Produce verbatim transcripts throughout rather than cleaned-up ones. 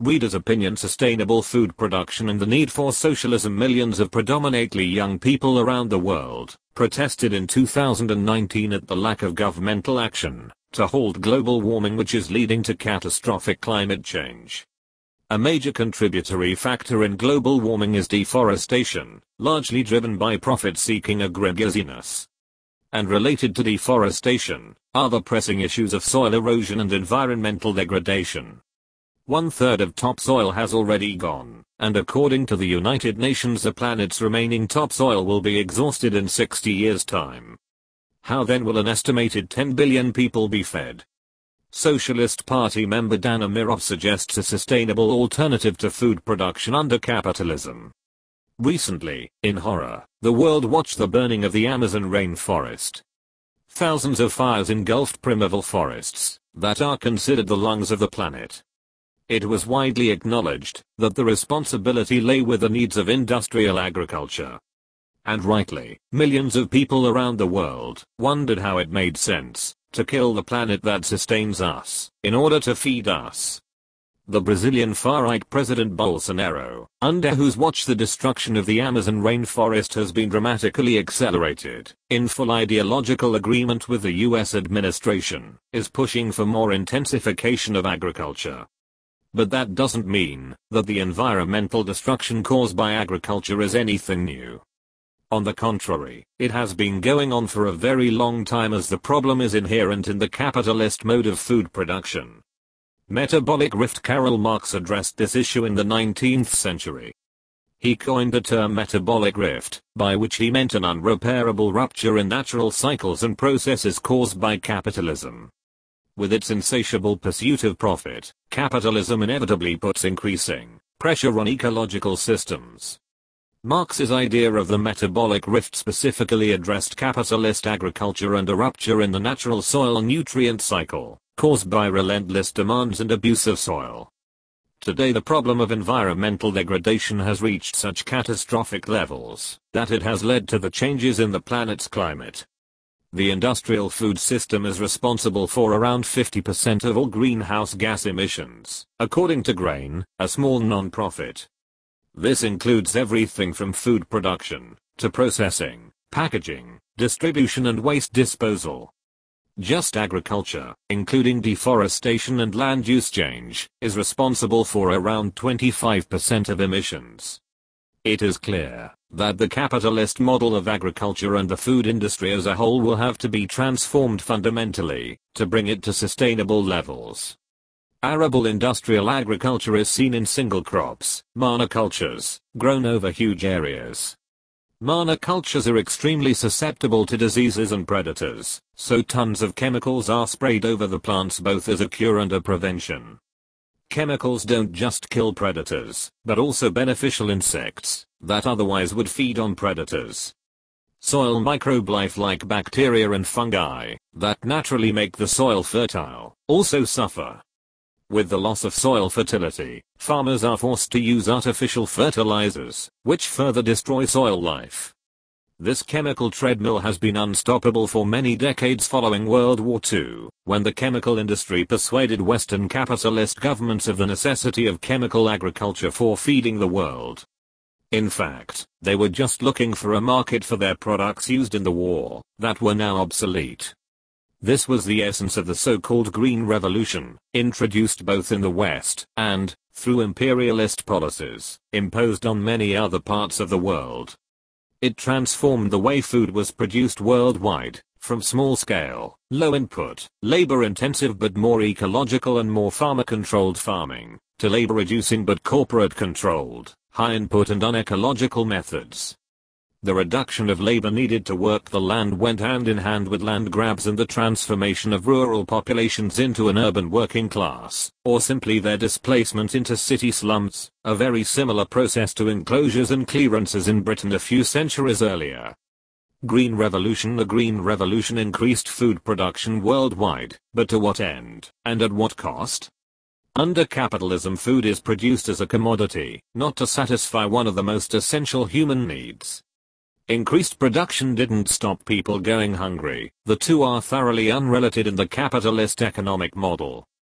Reader's opinion: sustainable food production and the need for socialism. Millions of predominantly young people around the world protested in two thousand nineteen at the lack of governmental action to halt global warming, which is leading to catastrophic climate change. A major contributory factor in global warming is deforestation, largely driven by profit-seeking agribusiness. And related to deforestation are the pressing issues of soil erosion and environmental degradation. One third of topsoil has already gone, and according to the United Nations, the planet's remaining topsoil will be exhausted in sixty years' time. How then will an estimated ten billion people be fed? Socialist Party member Dana Mirov suggests a sustainable alternative to food production under capitalism. Recently, in horror, the world watched the burning of the Amazon rainforest. Thousands of fires engulfed primeval forests that are considered the lungs of the planet. It was widely acknowledged that the responsibility lay with the needs of industrial agriculture. And rightly, millions of people around the world wondered how it made sense to kill the planet that sustains us in order to feed us. The Brazilian far-right President Bolsonaro, under whose watch the destruction of the Amazon rainforest has been dramatically accelerated, in full ideological agreement with the U S administration, is pushing for more intensification of agriculture. But that doesn't mean that the environmental destruction caused by agriculture is anything new. On the contrary, it has been going on for a very long time, as the problem is inherent in the capitalist mode of food production. Metabolic rift. Karl Marx addressed this issue in the nineteenth century. He coined the term metabolic rift, by which he meant an unrepairable rupture in natural cycles and processes caused by capitalism. With its insatiable pursuit of profit, capitalism inevitably puts increasing pressure on ecological systems. Marx's idea of the metabolic rift specifically addressed capitalist agriculture and a rupture in the natural soil nutrient cycle, caused by relentless demands and abuse of soil. Today the problem of environmental degradation has reached such catastrophic levels that it has led to the changes in the planet's climate. The industrial food system is responsible for around fifty percent of all greenhouse gas emissions, according to Grain, a small non-profit. This includes everything from food production to processing, packaging, distribution and waste disposal. Just agriculture, including deforestation and land use change, is responsible for around twenty-five percent of emissions. It is clear that the capitalist model of agriculture and the food industry as a whole will have to be transformed fundamentally to bring it to sustainable levels. Arable industrial agriculture is seen in single crops, monocultures, grown over huge areas. Monocultures are extremely susceptible to diseases and predators, so tons of chemicals are sprayed over the plants both as a cure and a prevention. Chemicals don't just kill predators, but also beneficial insects that otherwise would feed on predators. Soil microbe life like bacteria and fungi that naturally make the soil fertile also suffer. With the loss of soil fertility, farmers are forced to use artificial fertilizers, which further destroy soil life. This chemical treadmill has been unstoppable for many decades following World War Two, when the chemical industry persuaded Western capitalist governments of the necessity of chemical agriculture for feeding the world. In fact, they were just looking for a market for their products used in the war that were now obsolete. This was the essence of the so-called Green Revolution, introduced both in the West and, through imperialist policies, imposed on many other parts of the world. It transformed the way food was produced worldwide, from small-scale, low-input, labor-intensive but more ecological and more farmer-controlled farming, to labor-reducing but corporate-controlled, high-input and unecological methods. The reduction of labor needed to work the land went hand in hand with land grabs and the transformation of rural populations into an urban working class, or simply their displacement into city slums, a very similar process to enclosures and clearances in Britain a few centuries earlier. Green Revolution. The Green Revolution increased food production worldwide, but to what end, and at what cost? Under capitalism, food is produced as a commodity, not to satisfy one of the most essential human needs. Increased production didn't stop people going hungry. The two are thoroughly unrelated in the capitalist economic model.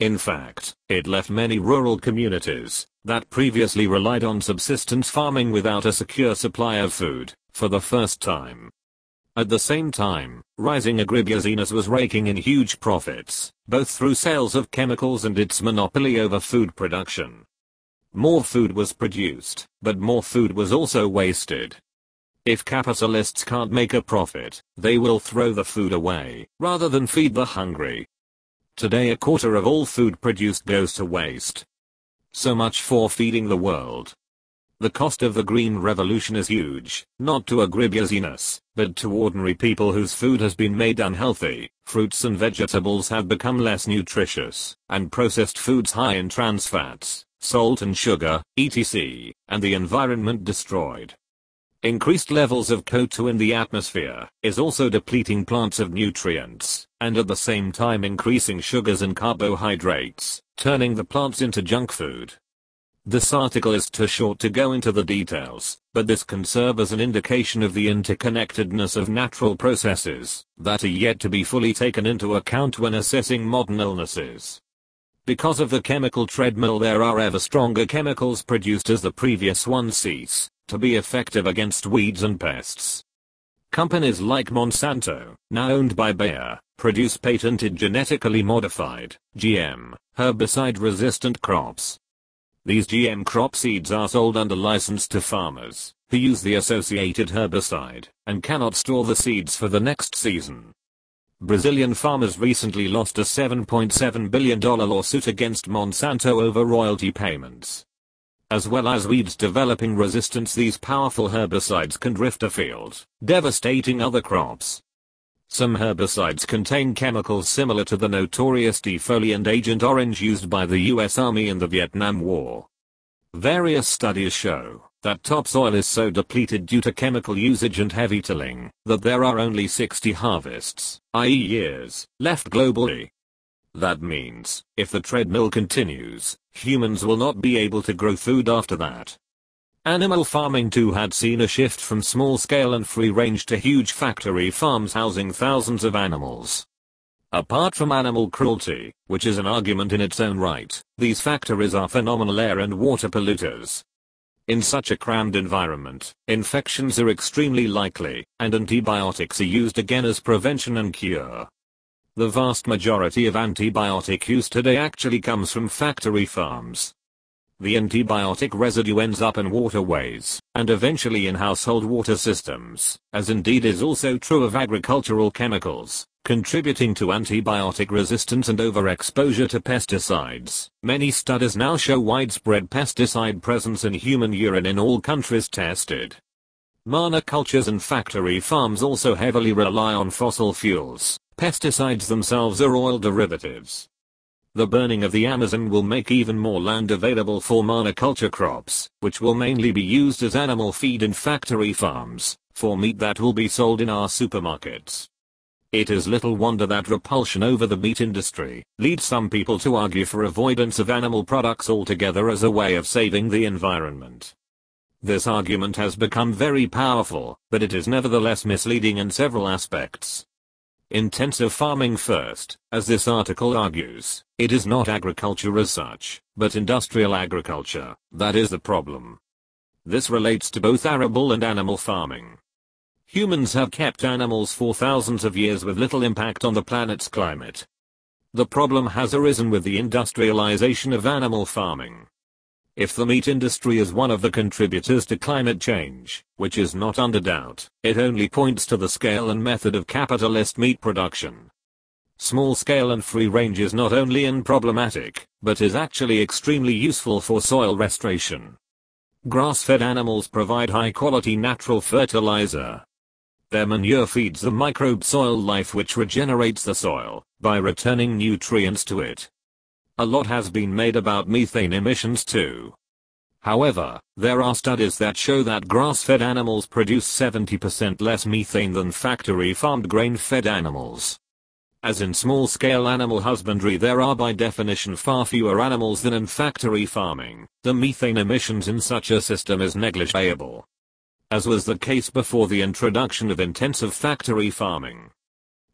In fact, it left many rural communities that previously relied on subsistence farming without a secure supply of food for the first time. At the same time, rising agribusiness was raking in huge profits, both through sales of chemicals and its monopoly over food production. More food was produced, but more food was also wasted. If capitalists can't make a profit, they will throw the food away, rather than feed the hungry. Today a quarter of all food produced goes to waste. So much for feeding the world. The cost of the Green Revolution is huge, not to agribusiness, but to ordinary people whose food has been made unhealthy. Fruits and vegetables have become less nutritious, and processed foods high in trans fats, salt and sugar, et cetera, and the environment destroyed. Increased levels of C O two in the atmosphere is also depleting plants of nutrients, and at the same time increasing sugars and carbohydrates, turning the plants into junk food. This article is too short to go into the details, but this can serve as an indication of the interconnectedness of natural processes that are yet to be fully taken into account when assessing modern illnesses. Because of the chemical treadmill, there are ever stronger chemicals produced as the previous ones cease to be effective against weeds and pests. Companies like Monsanto, now owned by Bayer, produce patented genetically modified, G M, herbicide-resistant crops. These G M crop seeds are sold under license to farmers, who use the associated herbicide, and cannot store the seeds for the next season. Brazilian farmers recently lost a seven point seven billion dollars lawsuit against Monsanto over royalty payments. As well as weeds developing resistance, these powerful herbicides can drift afield, devastating other crops. Some herbicides contain chemicals similar to the notorious defoliant Agent Orange used by the U S Army in the Vietnam War. Various studies show that topsoil is so depleted due to chemical usage and heavy tilling that there are only sixty harvests, that is years, left globally. That means, if the treadmill continues, humans will not be able to grow food after that. Animal farming too had seen a shift from small scale and free range to huge factory farms housing thousands of animals. Apart from animal cruelty, which is an argument in its own right, these factories are phenomenal air and water polluters. In such a crammed environment, infections are extremely likely, and antibiotics are used again as prevention and cure. The vast majority of antibiotic use today actually comes from factory farms. The antibiotic residue ends up in waterways, and eventually in household water systems, as indeed is also true of agricultural chemicals, contributing to antibiotic resistance and overexposure to pesticides. Many studies now show widespread pesticide presence in human urine in all countries tested. Monocultures and factory farms also heavily rely on fossil fuels. Pesticides themselves are oil derivatives. The burning of the Amazon will make even more land available for monoculture crops, which will mainly be used as animal feed in factory farms, for meat that will be sold in our supermarkets. It is little wonder that repulsion over the meat industry leads some people to argue for avoidance of animal products altogether as a way of saving the environment. This argument has become very powerful, but it is nevertheless misleading in several aspects. Intensive farming first, as this article argues, it is not agriculture as such, but industrial agriculture, that is the problem. This relates to both arable and animal farming. Humans have kept animals for thousands of years with little impact on the planet's climate. The problem has arisen with the industrialization of animal farming. If the meat industry is one of the contributors to climate change, which is not under doubt, it only points to the scale and method of capitalist meat production. Small scale and free range is not only unproblematic, but is actually extremely useful for soil restoration. Grass-fed animals provide high-quality natural fertilizer. Their manure feeds the microbe soil life which regenerates the soil by returning nutrients to it. A lot has been made about methane emissions too. However, there are studies that show that grass-fed animals produce seventy percent less methane than factory-farmed grain-fed animals. As in small-scale animal husbandry there are by definition far fewer animals than in factory farming, the methane emissions in such a system is negligible. As was the case before the introduction of intensive factory farming.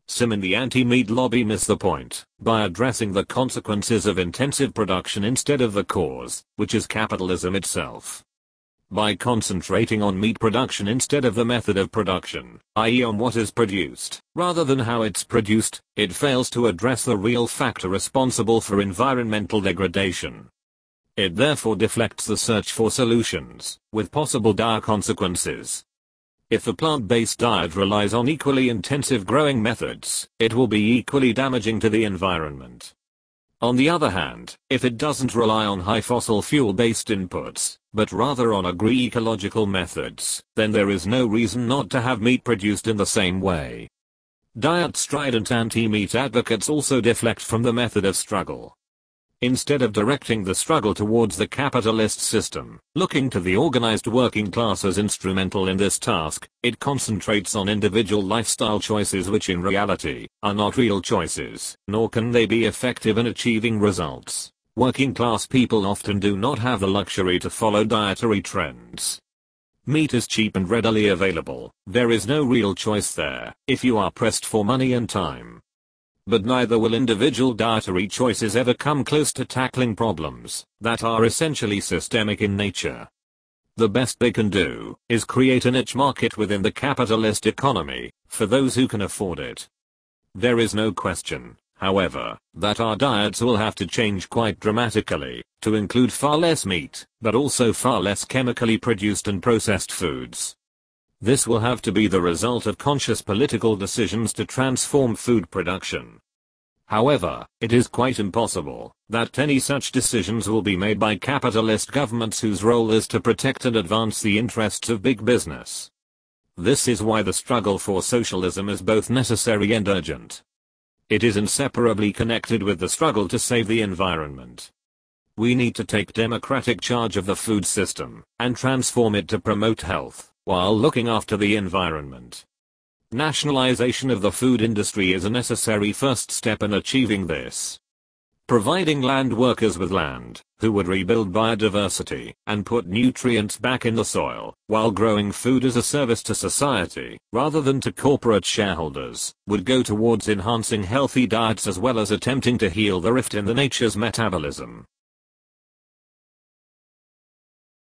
Some in the anti-meat lobby miss the point by addressing the consequences of intensive production instead of the cause, which is capitalism itself. By concentrating on meat production instead of the method of production, that is on what is produced, rather than how it's produced, it fails to address the real factor responsible for environmental degradation. It therefore deflects the search for solutions, with possible dire consequences. If the plant-based diet relies on equally intensive growing methods, it will be equally damaging to the environment. On the other hand, if it doesn't rely on high fossil fuel-based inputs, but rather on agri-ecological methods, then there is no reason not to have meat produced in the same way. Diet-strident anti-meat advocates also deflect from the method of struggle. Instead of directing the struggle towards the capitalist system, looking to the organized working class as instrumental in this task, it concentrates on individual lifestyle choices which in reality are not real choices, nor can they be effective in achieving results. Working class people often do not have the luxury to follow dietary trends. Meat is cheap and readily available. There is no real choice there, if you are pressed for money and time. But neither will individual dietary choices ever come close to tackling problems that are essentially systemic in nature. The best they can do is create a niche market within the capitalist economy for those who can afford it. There is no question, however, that our diets will have to change quite dramatically to include far less meat, but also far less chemically produced and processed foods. This will have to be the result of conscious political decisions to transform food production. However, it is quite impossible that any such decisions will be made by capitalist governments whose role is to protect and advance the interests of big business. This is why the struggle for socialism is both necessary and urgent. It is inseparably connected with the struggle to save the environment. We need to take democratic charge of the food system and transform it to promote health while looking after the environment. Nationalization of the food industry is a necessary first step in achieving this. Providing land workers with land, who would rebuild biodiversity and put nutrients back in the soil, while growing food as a service to society, rather than to corporate shareholders, would go towards enhancing healthy diets as well as attempting to heal the rift in the nature's metabolism.